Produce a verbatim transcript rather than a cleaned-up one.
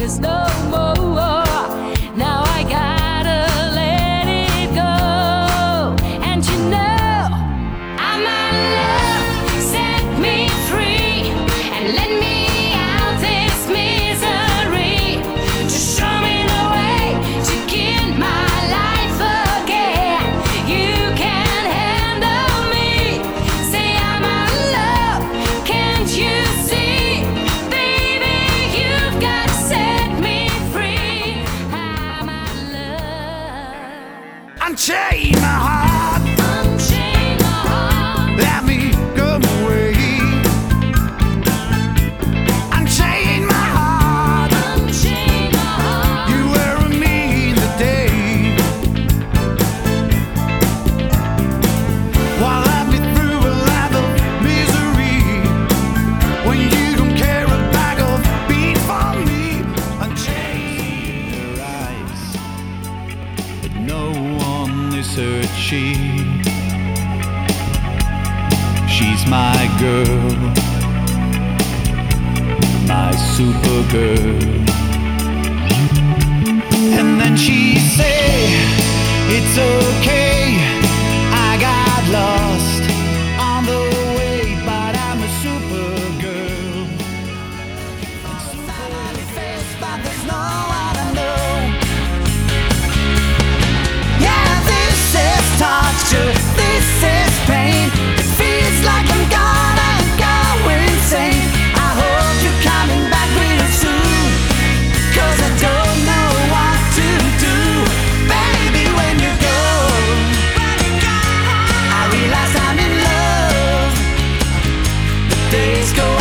is no more. Now I gotta let it go. And you know, I'm my love, set me free and let me out this misery. Just show me the way to get my life again. You can handle me. Say I'm my love, can't you see? Baby, you've got to set me free. I'm my love. Unchain my heart, Unchain my heart. let me go away. Unchain my heart, Unchain my heart. you were with me in the day. Why let me through a life of misery when you don't care a bag of beans for me? Unchain her eyes, but no one is her cheek. She's my girl, my supergirl. And then she say, it's okay, I got lost on the way, but I'm a supergirl. But there's no one to know. Yeah, this is torture, this is pain. It feels like I'm gonna go insane. I hope you're coming back real soon, 'cause I don't know what to do. Baby, when you go, I realize I'm in love. The days go